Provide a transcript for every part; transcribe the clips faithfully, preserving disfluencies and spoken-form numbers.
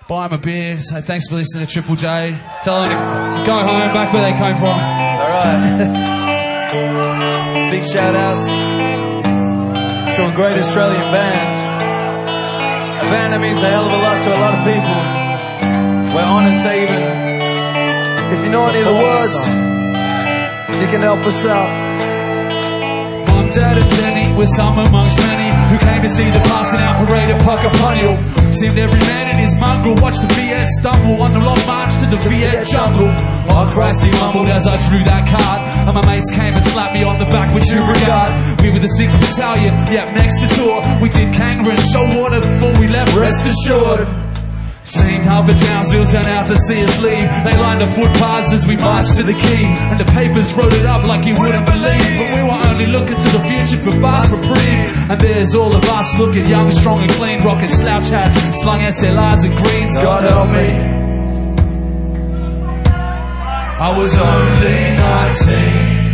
buy them a beer, say thanks for listening to Triple J. Tell them to go home, back where they came from. Alright. Big shout outs to a great Australian band. A band that means a hell of a lot to a lot of people. We're honoured to even... If you know any of the words, you can help us out. Mum, Dad and Jenny were some amongst many who came to see the passing out parade at Puckapunyal. Seemed every man in his mongrel watched the V S stumble on the long march to the Viet jungle. Oh Christ, he mumbled as I drew that card, and my mates came and slapped me on the back with due regard. We were the sixth Battalion, yep, next to tour. We did Kangaroo and Shoalwater before we left, rest assured. Seemed half a Townsville turned out to see us leave. They lined the footpaths as we marched to the key, and the papers wrote it up like you wouldn't believe. But we were only looking to the future for fast reprieve. And there's all of us looking young, strong and clean, rocking slouch hats, slung S L Rs and greens. God help me, I was only nineteen.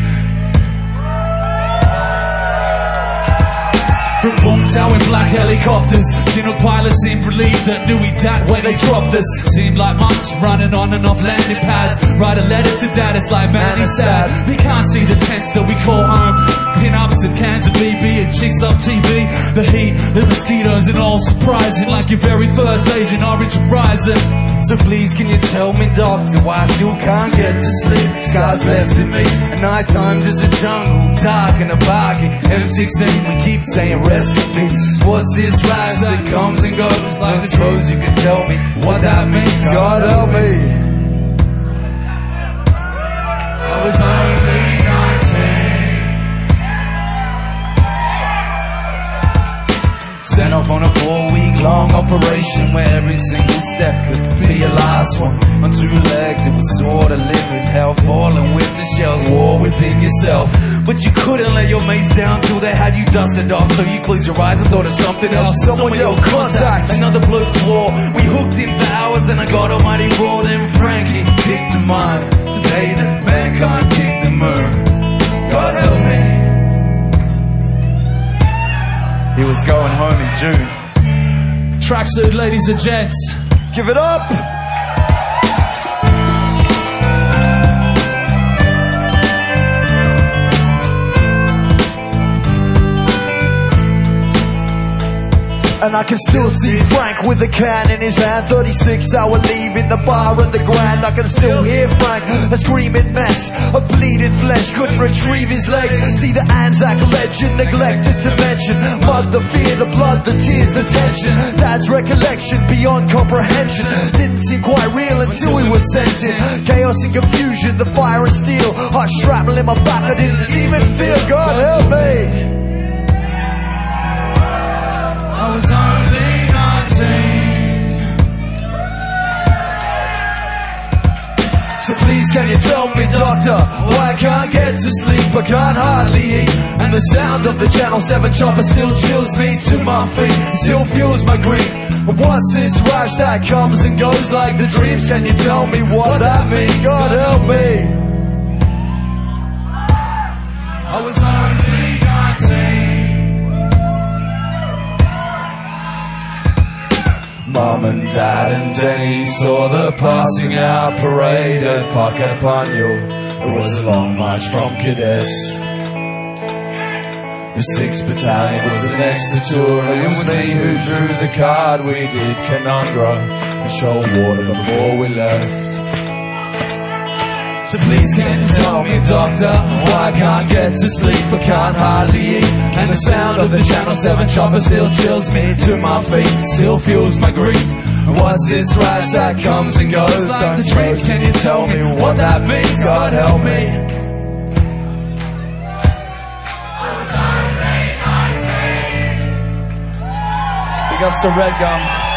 From Boomtown in black helicopters, Chinook pilots seemed relieved that knew we died when they dropped us. Seemed like months running on and off landing pads. Write a letter to Dad, it's like man, he's sad. We can't see the tents that we call home. Pin-ups and cans of B B and chicks up T V. The heat, the mosquitoes and all surprising, like your very first Agent Orange Horizon. So please can you tell me, doctor, why I still can't get to sleep? Scars left in me, and night times is a jungle, dark and a barking M sixteen, we keep saying rest in peace. What's this rise that comes and goes like the suppose you can tell me what that means? God help me, I was only nineteen. Sent off on a four-week-long operation where every single step could be a last one. On two legs it was sort of living with hell, falling with the shells, war within yourself. But you couldn't let your mates down till they had you dusted off, so you closed your eyes and thought of something else. Someone yelled contact. Another bloke swore. We hooked in for hours and I got almighty raw. Then Frankie kicked to mind the day that mankind kicked the moon. God help me, he was going home in June. Tracksuit, ladies and gents, give it up. And I can still see Frank with a can in his hand, thirty-six hour leave in the bar and the Grand. I can still hear Frank, a screaming mess of bleeding flesh, couldn't retrieve his legs. See the Anzac legend neglected to mention. Mud, the fear, the blood, the tears, the tension. Dad's recollection beyond comprehension. Didn't seem quite real until we were sent in. Chaos and confusion, the fire and steel, hot shrapnel in my back I didn't even feel. God help me, I was only nineteen. So please can you tell me, doctor, why I can't get to sleep, I can't hardly eat, and the sound of the Channel seven chopper still chills me to my feet, still fuels my grief. What's this rush that comes and goes like the dreams? Can you tell me what that means? God help me, I was only nineteen. Mum and Dad and Denny saw the passing out parade at Puckapunyal. It was a long march from cadets. The sixth Battalion was the next to tour. It was me who drew the card. We did Canungra and Shoalwater before we left. So please can you tell me, doctor, why I can't get to sleep, I can't hardly eat, and the sound of the Channel seven chopper still chills me to my feet, still fuels my grief. What's this rush that comes and goes like the dreams? Can you tell me what that means? God help me, I was only nineteen. Big ups to Red Gum.